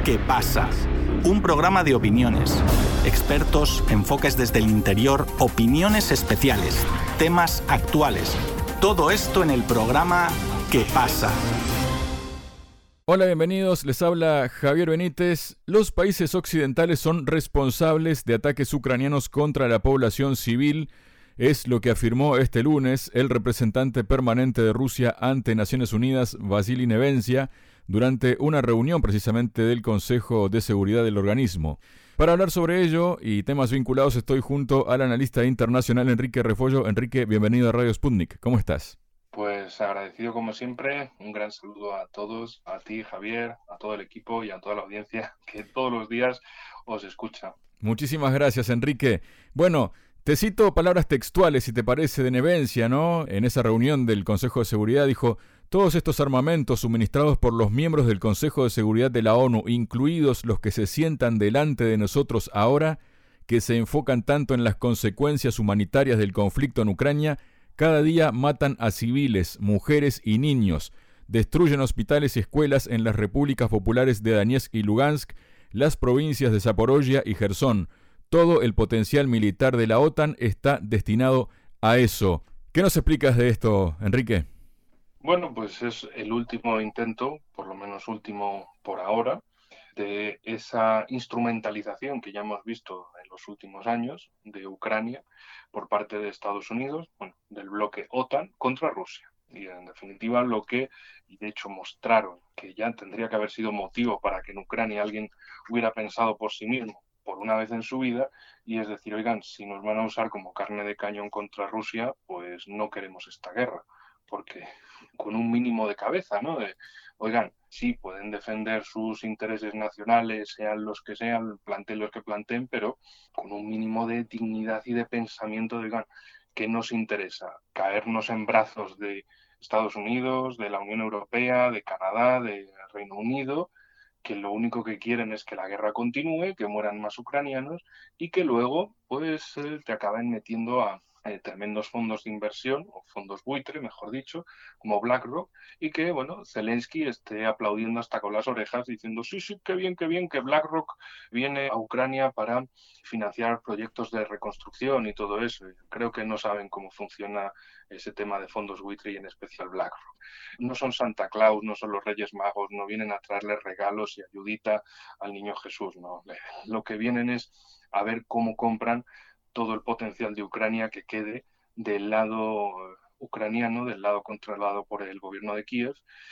¿Qué pasa? Un programa de opiniones, expertos, enfoques desde el interior, opiniones especiales, temas actuales. Todo esto en el programa ¿Qué pasa? Hola, bienvenidos. Les habla Javier Benítez. Los países occidentales son responsables de ataques ucranianos contra la población civil. Es lo que afirmó este lunes el representante permanente de Rusia ante Naciones Unidas, Vasily Nevencia, durante una reunión precisamente del Consejo de Seguridad del organismo. Para hablar sobre ello y temas vinculados estoy junto al analista internacional Enrique Refollo. Enrique, bienvenido a Radio Sputnik. ¿Cómo estás? Pues agradecido como siempre, un gran saludo a todos, a ti Javier, a todo el equipo y a toda la audiencia que todos los días os escucha. Muchísimas gracias, Enrique. Bueno, te cito palabras textuales, si te parece, de Nevencia, ¿no? En esa reunión del Consejo de Seguridad dijo: todos estos armamentos suministrados por los miembros del Consejo de Seguridad de la ONU, incluidos los que se sientan delante de nosotros ahora, que se enfocan tanto en las consecuencias humanitarias del conflicto en Ucrania, cada día matan a civiles, mujeres y niños, destruyen hospitales y escuelas en las repúblicas populares de Donetsk y Lugansk, las provincias de Zaporozhia y Jersón. Todo el potencial militar de la OTAN está destinado a eso. ¿Qué nos explicas de esto, Enrique? Bueno, pues es el último intento, por lo menos último por ahora, de esa instrumentalización que ya hemos visto en los últimos años de Ucrania por parte de Estados Unidos, bueno, del bloque OTAN contra Rusia. Y en definitiva y de hecho mostraron que ya tendría que haber sido motivo para que en Ucrania alguien hubiera pensado por sí mismo, por una vez en su vida, y es decir, oigan, si nos van a usar como carne de cañón contra Rusia, pues no queremos esta guerra, porque con un mínimo de cabeza, ¿no? Oigan, sí, pueden defender sus intereses nacionales, sean los que sean, planteen los que planteen, pero con un mínimo de dignidad y de pensamiento, oigan, ¿qué nos interesa? ¿Caernos en brazos de Estados Unidos, de la Unión Europea, de Canadá, de Reino Unido, que lo único que quieren es que la guerra continúe, que mueran más ucranianos y que luego pues te acaben metiendo a tremendos fondos de inversión, o fondos buitre, mejor dicho, como BlackRock, y que, bueno, Zelensky esté aplaudiendo hasta con las orejas, diciendo, sí, qué bien, que BlackRock viene a Ucrania para financiar proyectos de reconstrucción y todo eso. Creo que no saben cómo funciona ese tema de fondos buitre y en especial BlackRock. No son Santa Claus, no son los Reyes Magos, no vienen a traerle regalos y ayudita al niño Jesús, no. Lo que vienen es a ver cómo compran todo el potencial de Ucrania que quede del lado ucraniano, del lado controlado por el gobierno de Kiev,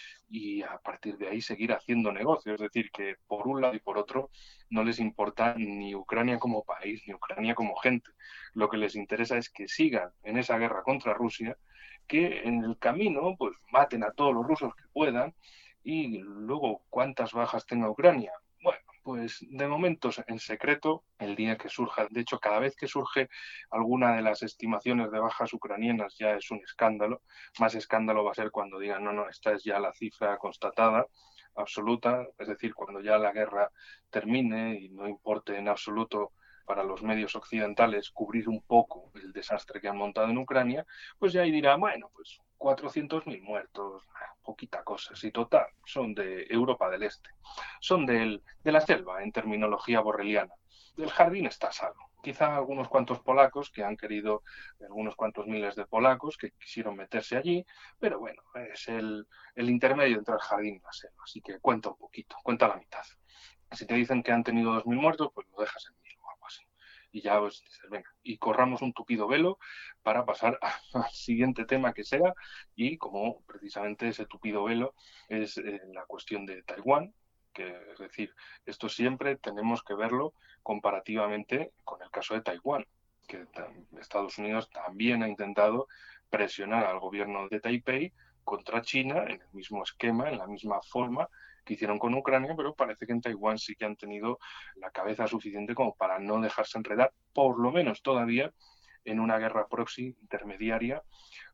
y a partir de ahí seguir haciendo negocios. Es decir, que por un lado y por otro no les importa ni Ucrania como país, ni Ucrania como gente. Lo que les interesa es que sigan en esa guerra contra Rusia, que en el camino pues maten a todos los rusos que puedan, y luego cuántas bajas tenga Ucrania. Bueno, pues de momento en secreto, el día que surja, de hecho cada vez que surge alguna de las estimaciones de bajas ucranianas ya es un escándalo. Más escándalo va a ser cuando digan, no, esta es ya la cifra constatada, absoluta, es decir, cuando ya la guerra termine y no importe en absoluto para los medios occidentales cubrir un poco el desastre que han montado en Ucrania, pues ya ahí dirá, bueno, pues 400.000 muertos, poquita cosa, si total, son de Europa del Este, son de la selva en terminología borreliana. El jardín está salvo. Quizá algunos cuantos polacos que han querido, algunos cuantos miles de polacos que quisieron meterse allí, pero bueno, es el intermedio entre el jardín y la selva, así que cuenta un poquito, cuenta la mitad. Si te dicen que han tenido 2.000 muertos, pues lo dejas en 1.000 o algo así. Y ya pues dices, venga, y corramos un tupido velo para pasar al siguiente tema que sea, y como precisamente ese tupido velo es la cuestión de Taiwán, que es decir, esto siempre tenemos que verlo comparativamente con el caso de Taiwán, que Estados Unidos también ha intentado presionar al gobierno de Taipei contra China en el mismo esquema, en la misma forma que hicieron con Ucrania, pero parece que en Taiwán sí que han tenido la cabeza suficiente como para no dejarse enredar, por lo menos todavía, en una guerra proxy intermediaria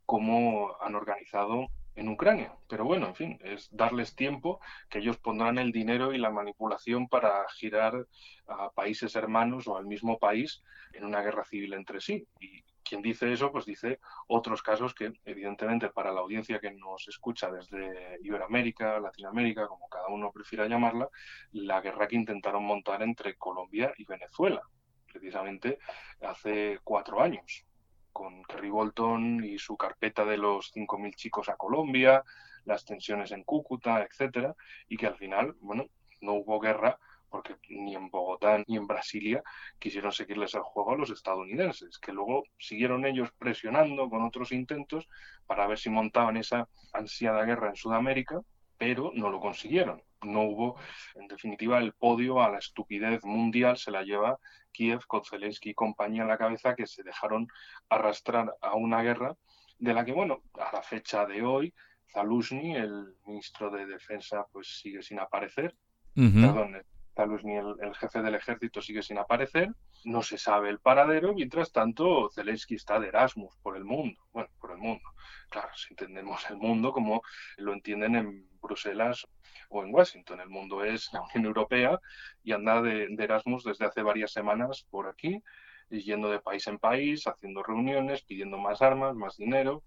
como han organizado en Ucrania. Pero bueno, en fin, es darles tiempo, que ellos pondrán el dinero y la manipulación para girar a países hermanos o al mismo país en una guerra civil entre sí. Y quien dice eso, pues dice otros casos que, evidentemente, para la audiencia que nos escucha desde Iberoamérica, Latinoamérica, como cada uno prefiera llamarla, la guerra que intentaron montar entre Colombia y Venezuela, precisamente hace 4 años, con Kerry Bolton y su carpeta de los 5.000 chicos a Colombia, las tensiones en Cúcuta, etcétera, y que al final, bueno, no hubo guerra porque ni en Bogotá ni en Brasilia quisieron seguirles el juego a los estadounidenses, que luego siguieron ellos presionando con otros intentos para ver si montaban esa ansiada guerra en Sudamérica, pero no lo consiguieron. No hubo, en definitiva, el podio a la estupidez mundial se la lleva Kiev, con Zelensky y compañía a la cabeza, que se dejaron arrastrar a una guerra de la que, bueno, a la fecha de hoy, Zaluzhny, el ministro de Defensa, pues sigue sin aparecer. Perdón, Zaluzhny, el jefe del ejército, sigue sin aparecer. No se sabe el paradero. Mientras tanto, Zelensky está de Erasmus por el mundo. Bueno, por el mundo. Claro, si entendemos el mundo como lo entienden en Bruselas o en Washington. El mundo es la Unión Europea y anda de Erasmus desde hace varias semanas por aquí, yendo de país en país, haciendo reuniones, pidiendo más armas, más dinero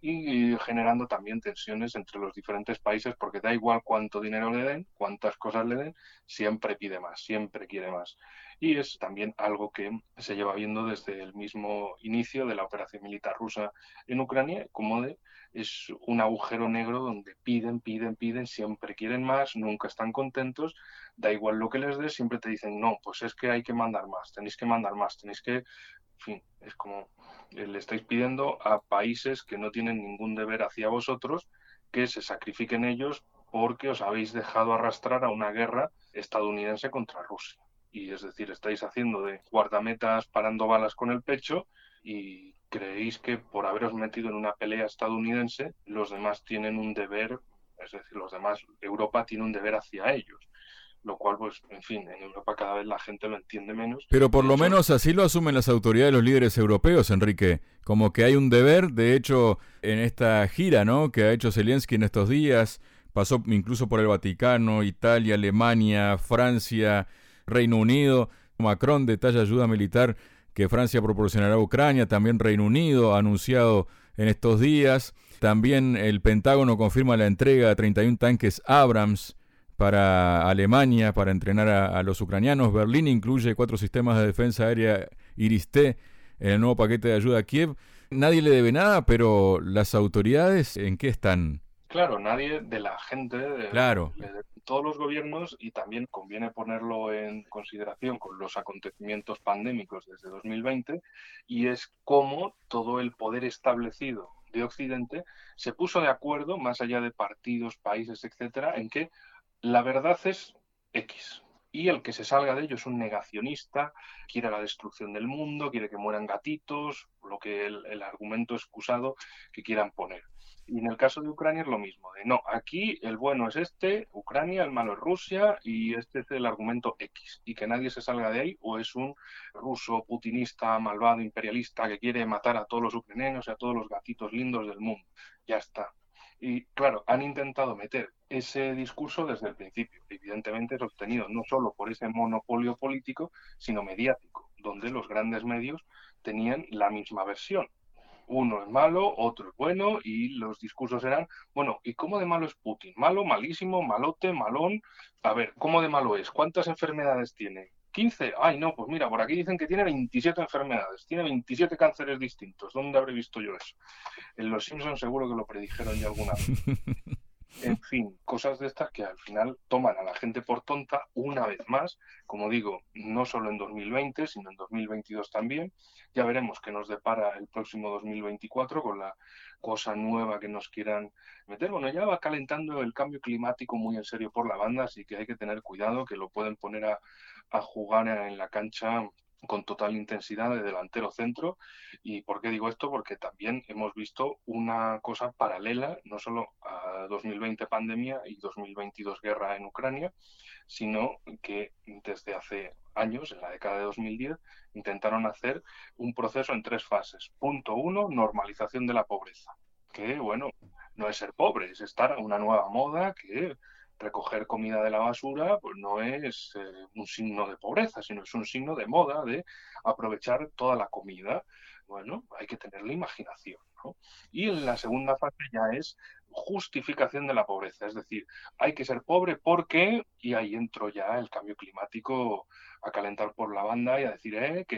y generando también tensiones entre los diferentes países, porque da igual cuánto dinero le den, cuántas cosas le den, siempre pide más, siempre quiere más. Y es también algo que se lleva viendo desde el mismo inicio de la operación militar rusa en Ucrania, como es un agujero negro donde piden, siempre quieren más, nunca están contentos, da igual lo que les des, siempre te dicen, no, pues es que hay que mandar más, tenéis que mandar más, tenéis que... En fin, es como le estáis pidiendo a países que no tienen ningún deber hacia vosotros que se sacrifiquen ellos porque os habéis dejado arrastrar a una guerra estadounidense contra Rusia. Y es decir, estáis haciendo de guardametas parando balas con el pecho y creéis que por haberos metido en una pelea estadounidense los demás tienen un deber, es decir, Europa tiene un deber hacia ellos. Lo cual, pues, en fin, en Europa cada vez la gente lo entiende menos. Pero por lo menos así lo asumen las autoridades, los líderes europeos, Enrique, como que hay un deber. De hecho, en esta gira, ¿no?, que ha hecho Zelensky en estos días, pasó incluso por el Vaticano, Italia, Alemania, Francia, Reino Unido. Macron detalla ayuda militar que Francia proporcionará a Ucrania, también Reino Unido ha anunciado en estos días. También el Pentágono confirma la entrega de 31 tanques Abrams para Alemania, para entrenar a los ucranianos. Berlín incluye 4 sistemas de defensa aérea Iris-T en el nuevo paquete de ayuda a Kiev. Nadie le debe nada, pero las autoridades, ¿en qué están? Claro, nadie de la gente, Claro. Todos los gobiernos, y también conviene ponerlo en consideración con los acontecimientos pandémicos desde 2020, y es cómo todo el poder establecido de Occidente se puso de acuerdo, más allá de partidos, países, etcétera, en que la verdad es X. Y el que se salga de ello es un negacionista, quiere la destrucción del mundo, quiere que mueran gatitos, lo que el argumento excusado que quieran poner. Y en el caso de Ucrania es lo mismo, de no, aquí el bueno es Ucrania, el malo es Rusia, y este es el argumento X. Y que nadie se salga de ahí, o es un ruso putinista, malvado, imperialista, que quiere matar a todos los ucranianos y a todos los gatitos lindos del mundo. Ya está. Y claro, han intentado meter ese discurso desde el principio. Evidentemente es obtenido no solo por ese monopolio político, sino mediático, donde los grandes medios tenían la misma versión. Uno es malo, otro es bueno, y los discursos eran, bueno, ¿y cómo de malo es Putin? ¿Malo, malísimo, malote, malón? A ver, ¿cómo de malo es? ¿Cuántas enfermedades tiene? ¿15? Ay, no, pues mira, por aquí dicen que tiene 27 enfermedades, tiene 27 cánceres distintos. ¿Dónde habré visto yo eso? En Los Simpsons seguro que lo predijeron ya alguna vez. En fin, cosas de estas que al final toman a la gente por tonta una vez más, como digo, no solo en 2020, sino en 2022 también. Ya veremos qué nos depara el próximo 2024 con la cosa nueva que nos quieran meter. Bueno, ya va calentando el cambio climático muy en serio por la banda, así que hay que tener cuidado, que lo pueden poner a jugar en la cancha con total intensidad de delantero centro. ¿Y por qué digo esto? Porque también hemos visto una cosa paralela, no solo a 2020 pandemia y 2022 guerra en Ucrania, sino que desde hace años, en la década de 2010, intentaron hacer un proceso en 3 fases. Punto 1, normalización de la pobreza, que bueno, no es ser pobre, es estar a una nueva moda que recoger comida de la basura pues no es un signo de pobreza, sino es un signo de moda, de aprovechar toda la comida. Bueno, hay que tener la imaginación, ¿no? Y en la segunda fase ya es justificación de la pobreza, es decir, hay que ser pobre porque, y ahí entro ya el cambio climático a calentar por la banda y a decir, que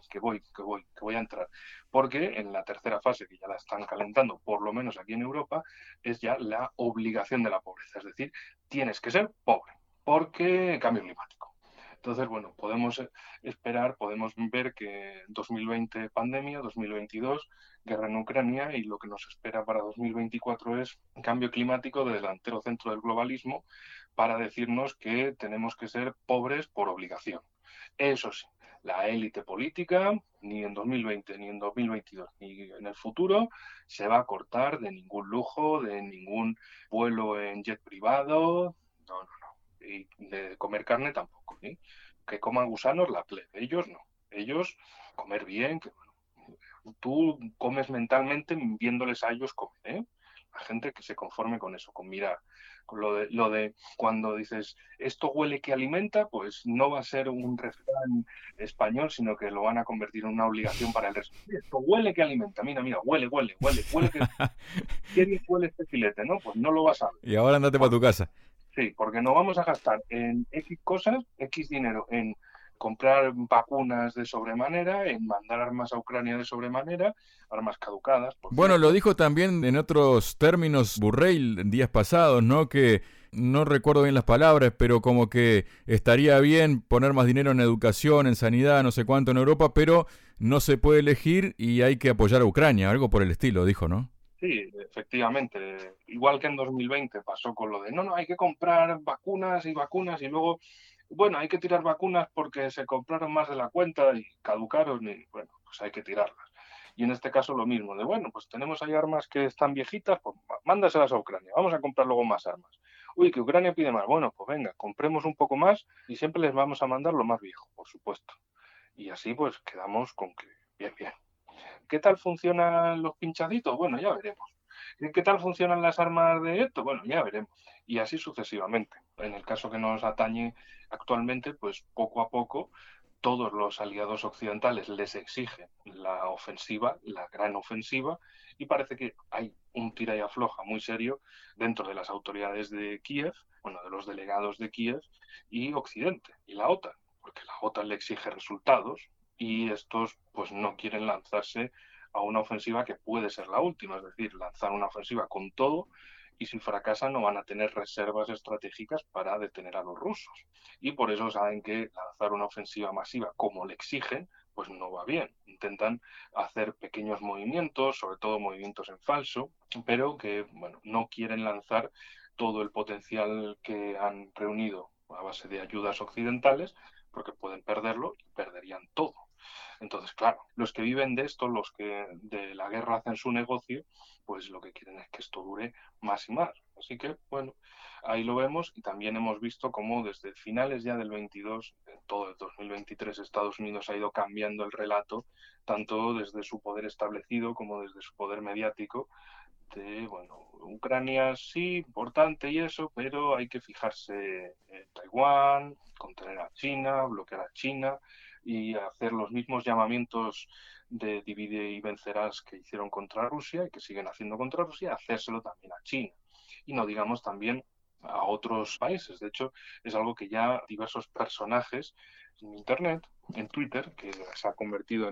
voy a entrar. Porque en la tercera fase, que ya la están calentando, por lo menos aquí en Europa, es ya la obligación de la pobreza, es decir, tienes que ser pobre, porque cambio climático. Entonces, bueno, podemos esperar, podemos ver que 2020 pandemia, 2022 guerra en Ucrania y lo que nos espera para 2024 es cambio climático de delantero centro del globalismo para decirnos que tenemos que ser pobres por obligación. Eso sí, la élite política, ni en 2020, ni en 2022, ni en el futuro, se va a cortar de ningún lujo, de ningún vuelo en jet privado, no. Y de comer carne tampoco, ¿eh? Que coman gusanos la plebe, ellos no. Ellos comer bien, que bueno, tú comes mentalmente viéndoles a ellos comer, ¿eh? La gente que se conforme con eso, con mirar. Con lo de cuando dices esto huele que alimenta, pues no va a ser un refrán español, sino que lo van a convertir en una obligación para el resto. Esto huele que alimenta, mira, huele que qué bien huele este filete, ¿no? Pues no lo vas a ver. Y ahora andate para tu casa. Sí, porque no vamos a gastar en X cosas, X dinero en comprar vacunas de sobremanera, en mandar armas a Ucrania de sobremanera, armas caducadas. Bueno, lo dijo también en otros términos Borrell en días pasados, ¿no? Que no recuerdo bien las palabras, pero como que estaría bien poner más dinero en educación, en sanidad, no sé cuánto en Europa, pero no se puede elegir y hay que apoyar a Ucrania, algo por el estilo, dijo, ¿no? Sí, efectivamente. Igual que en 2020 pasó con lo de no, hay que comprar vacunas y luego, bueno, hay que tirar vacunas porque se compraron más de la cuenta y caducaron y, bueno, pues hay que tirarlas. Y en este caso lo mismo, de bueno, pues tenemos ahí armas que están viejitas, pues mándaselas a Ucrania, vamos a comprar luego más armas. Uy, que Ucrania pide más, bueno, pues venga, compremos un poco más y siempre les vamos a mandar lo más viejo, por supuesto. Y así pues quedamos con que bien. ¿Qué tal funcionan los pinchacitos? Bueno, ya veremos. ¿Qué tal funcionan las armas de esto? Bueno, ya veremos. Y así sucesivamente. En el caso que nos atañe actualmente, pues poco a poco todos los aliados occidentales les exigen la ofensiva, la gran ofensiva, y parece que hay un tira y afloja muy serio dentro de las autoridades de Kiev, bueno, de los delegados de Kiev y Occidente, y la OTAN, porque la OTAN le exige resultados y estos pues no quieren lanzarse a una ofensiva que puede ser la última, es decir, lanzar una ofensiva con todo y si fracasan no van a tener reservas estratégicas para detener a los rusos. Y por eso saben que lanzar una ofensiva masiva como le exigen, pues no va bien. Intentan hacer pequeños movimientos, sobre todo movimientos en falso, pero que bueno, no quieren lanzar todo el potencial que han reunido a base de ayudas occidentales, porque pueden perderlo y perderían todo. Entonces, claro, los que viven de esto, los que de la guerra hacen su negocio, pues lo que quieren es que esto dure más y más. Así que, bueno, ahí lo vemos y también hemos visto cómo desde finales ya del 22, en todo el 2023, Estados Unidos ha ido cambiando el relato, tanto desde su poder establecido como desde su poder mediático, de, bueno, Ucrania sí, importante y eso, pero hay que fijarse en Taiwán, contener a China, bloquear a China y hacer los mismos llamamientos de divide y vencerás que hicieron contra Rusia y que siguen haciendo contra Rusia, hacérselo también a China. Y no digamos también a otros países. De hecho, es algo que ya diversos personajes en Internet, en Twitter, que se ha convertido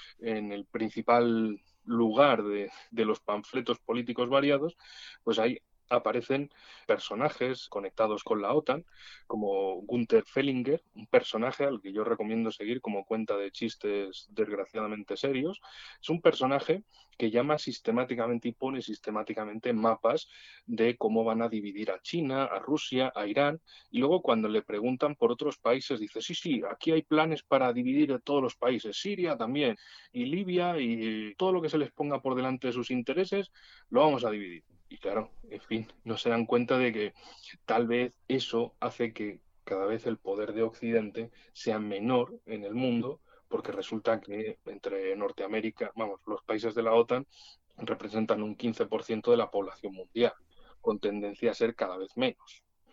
en el principal lugar de los panfletos políticos variados, pues ahí aparecen personajes conectados con la OTAN, como Gunther Fellinger, un personaje al que yo recomiendo seguir como cuenta de chistes desgraciadamente serios. Es un personaje que llama sistemáticamente y pone sistemáticamente mapas de cómo van a dividir a China, a Rusia, a Irán, y luego cuando le preguntan por otros países dice, sí, aquí hay planes para dividir a todos los países, Siria también, y Libia, y todo lo que se les ponga por delante de sus intereses, lo vamos a dividir. Y claro, en fin, no se dan cuenta de que tal vez eso hace que cada vez el poder de Occidente sea menor en el mundo, porque resulta que entre Norteamérica, los países de la OTAN representan un 15% de la población mundial, con tendencia a ser cada vez menos.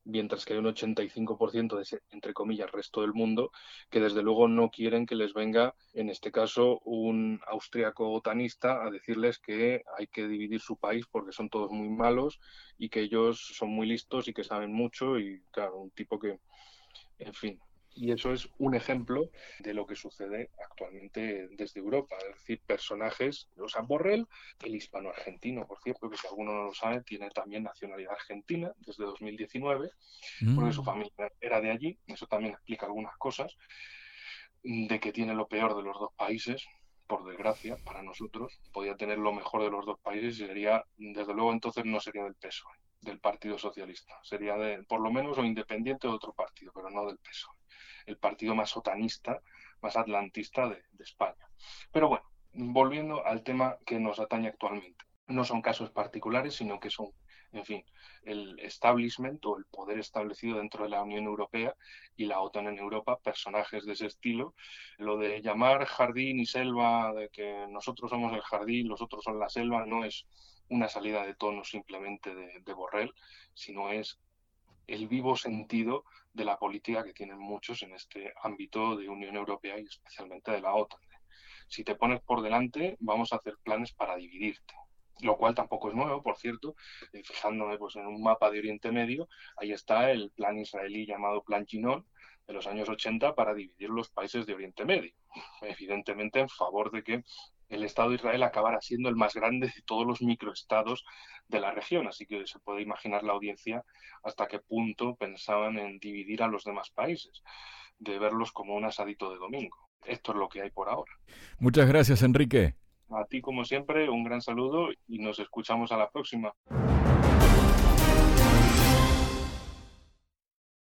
mientras que hay un 85% de ese, entre comillas, resto del mundo, que desde luego no quieren que les venga, en este caso, un austriaco otanista a decirles que hay que dividir su país porque son todos muy malos y que ellos son muy listos y que saben mucho y, claro, un tipo que, en fin. Y eso es un ejemplo de lo que sucede actualmente desde Europa, es decir, personajes, o sea, Borrell, el hispano-argentino, por cierto, que si alguno no lo sabe, tiene también nacionalidad argentina desde 2019, porque su familia era de allí, eso también explica algunas cosas, de que tiene lo peor de los dos países, por desgracia, para nosotros, podía tener lo mejor de los dos países y sería, desde luego entonces no sería del PSOE, del Partido Socialista, sería de, por lo menos, o independiente de otro partido, pero no del PSOE. El partido más otanista, más atlantista de España. Pero bueno, volviendo al tema que nos atañe actualmente. No son casos particulares, sino que son, en fin, el establishment o el poder establecido dentro de la Unión Europea y la OTAN en Europa, personajes de ese estilo. Lo de llamar jardín y selva, de que nosotros somos el jardín, los otros son la selva, no es una salida de tono simplemente de Borrell, sino es el vivo sentido de la política que tienen muchos en este ámbito de Unión Europea y especialmente de la OTAN. Si te pones por delante, vamos a hacer planes para dividirte, lo cual tampoco es nuevo, por cierto. Fijándome pues, en un mapa de Oriente Medio, ahí está el plan israelí llamado Plan Yinon de los años 80 para dividir los países de Oriente Medio, evidentemente en favor de que el Estado de Israel acabara siendo el más grande de todos los microestados de la región, así que se puede imaginar la audiencia hasta qué punto pensaban en dividir a los demás países, de verlos como un asadito de domingo. Esto es lo que hay por ahora. Muchas gracias, Enrique. A ti, como siempre, un gran saludo y nos escuchamos a la próxima.